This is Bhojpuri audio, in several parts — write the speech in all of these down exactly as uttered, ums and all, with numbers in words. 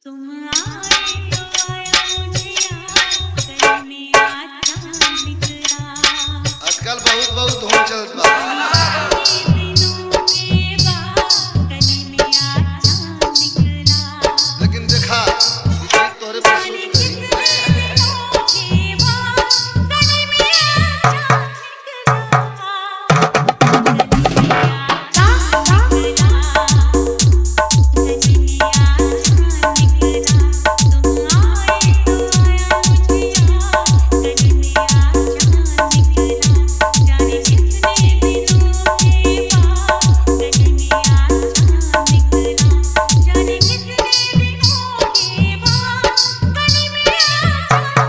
तुम आए तो आया मुझे याद करने आता निकला। आजकल बहुत बहुत धूम चलत बा। दिनों के बाद गली में आता निकला। लेकिन देखा ई गीत तोहरे पर सूट करी। दिनों के बाद गली में आता निकला। गली में आता निकला। गली में आता निकला। तुम आए तो आया मुझे याद करने आता निकला। जाने कितने दिनों के बाद गली में आता निकला। जाने कितने दिनों के बाद गली में आता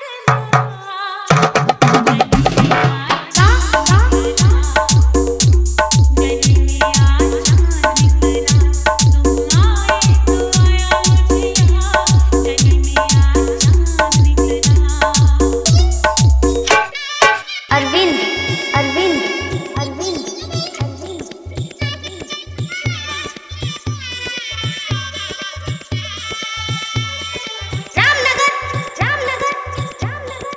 अरविंद अरविंद अरविंद अरविंद रामनगर रामनगर रामनगर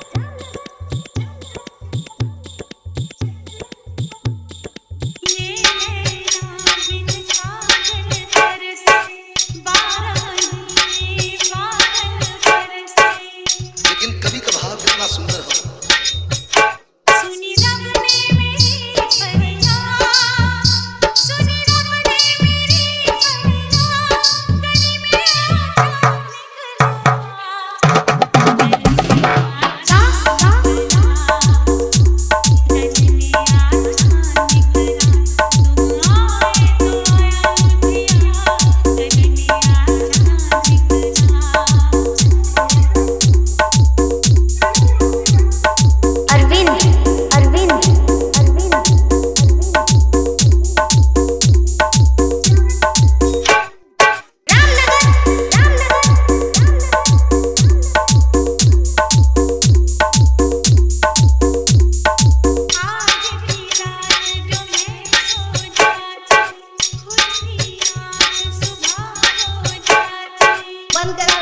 ये नैना बिन काजल बरसे बारानी बादल बरसे। लेकिन कभी कभार कितना सुंदर हो। सुनी रब ने मेरी फरियाद। सुनी रब ने मेरी फरियाद। गली में आता निकला। गली में आता निकला। गली में आता निकला। तुम आए तो आया मुझे याद गली में आता निकला। अरविंद अरविंद अरविंद रामनगर रामनगर आज की रात जो मैं सो जाती खुद ही आज सुबह हो जाती। बंद कर